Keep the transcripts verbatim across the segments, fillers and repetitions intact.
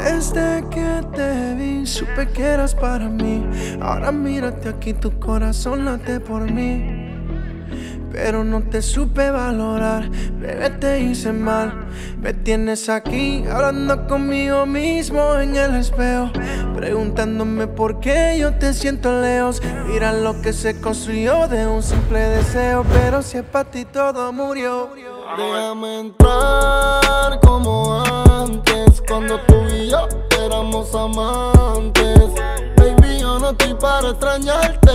Desde que te vi, supe que eras para mí. Ahora mírate aquí, tu corazón late por mí. Pero no te supe valorar, bebé, te hice mal. Me tienes aquí, hablando conmigo mismo en el espejo, preguntándome por qué yo te siento lejos. Mira lo que se construyó de un simple deseo, pero si es para ti todo murió. Déjame entrar como antes, cuando tú y yo éramos amantes. Baby, yo no estoy para extrañarte,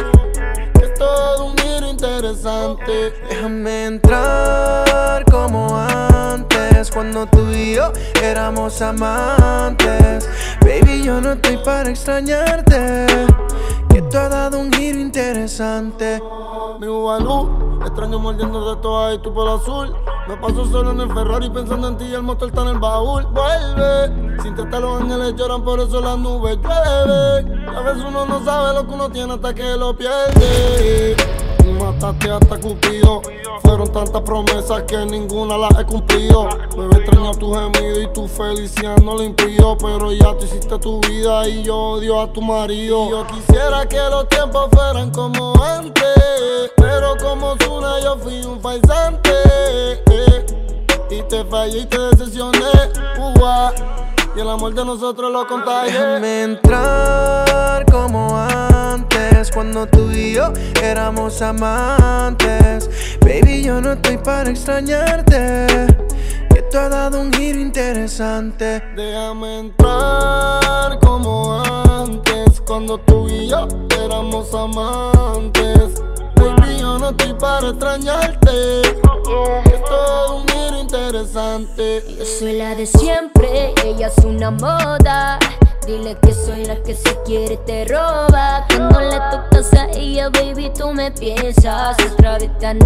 es todo un giro interesante. Déjame entrar como antes, cuando tú y yo éramos amantes. Baby, yo no estoy para extrañarte, que tú has dado un giro interesante. Mi Ubalú, extraño mordiendo de todas y tú por azul. Me paso solo en el Ferrari pensando en ti y el motor está en el baúl. Vuelve, sin teta los ángeles lloran, por eso las nubes llueven. A veces uno no sabe lo que uno tiene hasta que lo pierde. Tú mataste hasta Cupido, fueron tantas promesas que ninguna las he cumplido. Me extraño tu gemido y tu felicidad no lo impidió, pero ya tú hiciste tu vida y yo odio a tu marido. Y yo quisiera que los tiempos fueran como antes, pero como Zuna yo fui un faisante, eh, y te fallé y te decepcioné, uh, y el amor de nosotros lo contagié. Déjame entrar como antes, cuando tú y yo éramos amantes. Baby, yo no estoy para extrañarte, que tú has dado un giro interesante. Déjame entrar como antes, cuando tú y yo éramos amantes. Baby, yo no estoy para extrañarte, es todo un giro interesante. Yo soy la de siempre, ella es una moda. Dile que soy la que si quiere te roba. Cuando le tocas a ella, baby, tú me piensas otra vez a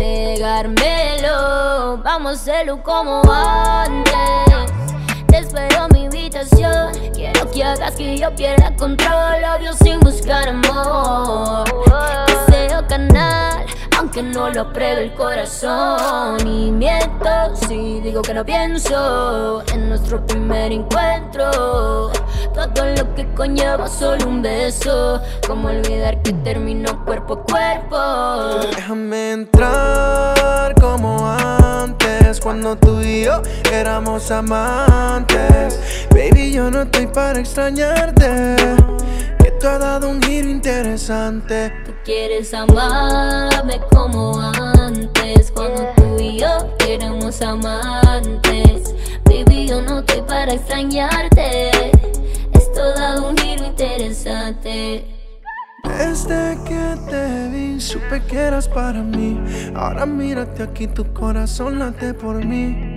negármelo. Vamos a hacerlo como antes. Te espero en mi habitación, quiero que hagas que yo pierda control. Obvio sin buscar amor, deseo canal, aunque no lo apruebe el corazón. Y miento si digo que no pienso en nuestro primer encuentro. Todo lo que conlleva solo un beso, como olvidar que terminó cuerpo a cuerpo. Déjame entrar como antes, cuando tú y yo éramos amantes. Baby, yo no estoy para extrañarte, que tú has dado un giro interesante. Tú quieres amarme como antes, cuando tú y yo éramos amantes. Baby, yo no estoy para extrañarte, esto da un giro interesante. Desde que te vi, supe que eras para mí. Ahora mírate aquí, tu corazón late por mí.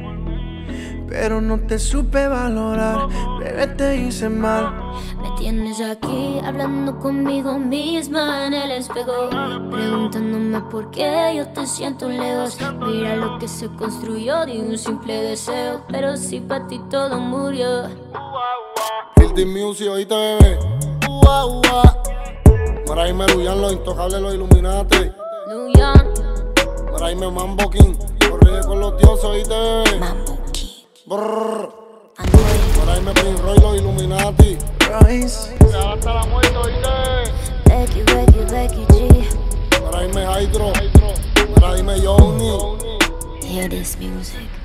Pero no te supe valorar, bebé, te hice mal. Me tienes aquí hablando conmigo misma en el espejo, preguntándome por qué yo te siento lejos. Mira lo que se construyó de un simple deseo, pero si para ti todo murió. Guilty Music, oíste, bebé. Ua, ua. Maraime Luyan, los intocables, los Illuminati. Luyan, Maraime Mambo King, corrige con los dioses, oíste, bebé. Mambo King, Brrr. Android, Maraime Prince Roy, los Illuminati. Royce, Ya hasta la muerte, oíste. Becky, Becky, Becky G. Maraime Hydro. Maraime Johnny. Hear this music.